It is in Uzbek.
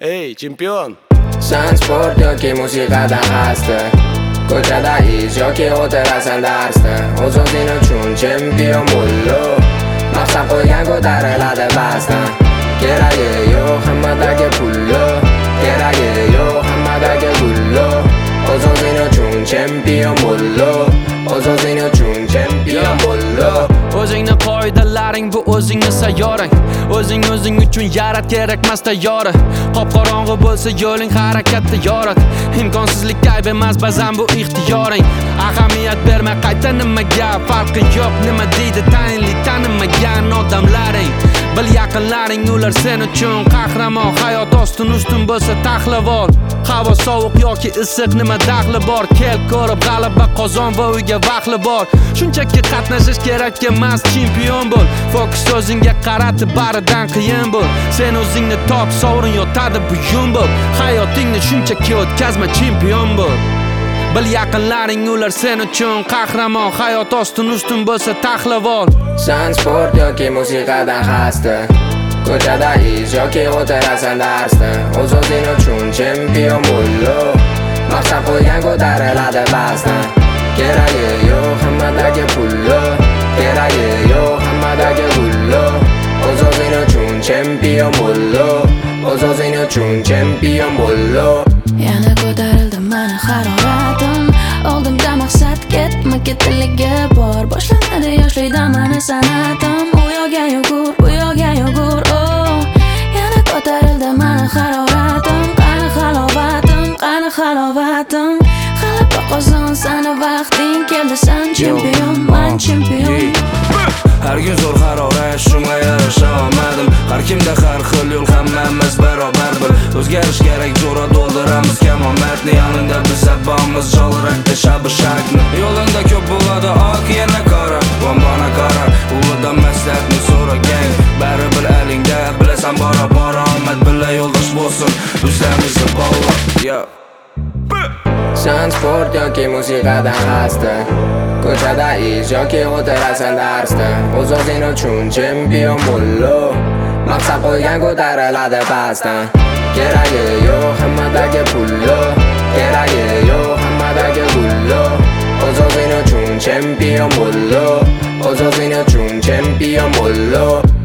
Ey, chempion. San sport yoki musiqadan xasta, ko'chada ish yoki o'tirasan darsda. O'z-o'zing uchun chempion bo'llo, maqsad qo'ygan ko'tariladi pastdan. Keragi yo'q hammadagi pullo, keragi yo'q hammadagi gullo. O'z-o'zing uchun chempion bo'llo, o'z-o'zing uchun chempion bo'llo. O'zingni qoidalaring bu o'zingni sayyorang. O'zing uchun yarat kerakmas tayyora. Qop-qorong'i bo'lsa yo'ling harakatda yorat. Imkonsizlik ayb emas, ba'zan bu ixtiyoring. Ahamiyat berma qayta nimaga, farqi yo'q nima deydi tayinli tanimagan odamlaring. Bil yaqinlaring ular sen uchun qahramon. Hayot ustun bo'lsa taxlab ol. Havo sovuq yoki issiq nima daxli bor. Kel ko'rib g'alaba qozon va uyga vaqtli bor. Shunchaki qatnashish kerak emas, chempion bo'l. Fokus o'zingga qaratib baridan qiyin bo'l. Sen o'zingni top, sovrin yotadi buyum bo'l. Hayotingni shunchaki o'tkazma, chempion bo'l. Bil yaqinlaring ular sen uchun qahramon. Hayot ustun bo'lsa taxlab ol. San sport yoki musiqadan xasta, ko'chada ish yoki o'tirasan darsda. O'z-o'zing uchun chempion bo'llo, maqsad qo'ygan ko'tariladi pastdan. Keragi yo'q hammadagi pullo, keragi yo'q hammadagi gullo. O'z-o'zing uchun chempion bo'llo, o'z-o'zing uchun chempion bo'llo. Yana ko'tarildi mani haroratim, oldimda maqsad ketma-ketligi bor. Boshlanadi yoshlikda mani san'atim, u yoqqa yugur, bu yoqqa yugur. Oh, yana ko'tarildi mani haroratim, qani halovatim, qani halovatim. G'alaba qozon, sani vaqting keldi, san chempion, men chempion. Har kun zo'r harorat, shunga yarasha olmadim. Har kimda har xil yo'l, hammamiz barobar bil. O'zgarish kerak, jo'ra to'ldiramiz kamomatni. Yoningda biz sabamiz, jolrakda shabi-shakni. Yo'lingda ko'p bo'ladi oq, yana qora, bombona qora. Ulardan maslahatni so'ragan, bari bil alingda, bilasan bora omad bila yo'ldosh bo'lsin. Bizlarimizni bog'la, yo. San sport yoki musiqadan xasta, ko'chada ish yoki o'tirasan darsda. O'z-o'zing uchun chempion bo'llo, maqsad qo'ygan ko'tariladi pastdan. Keragi yo'q hammadagi pullo, keragi yo'q hammadagi gullo. O'z-o'zing uchun chempion bo'llo, o'z-o'zing uchun chempion bo'llo.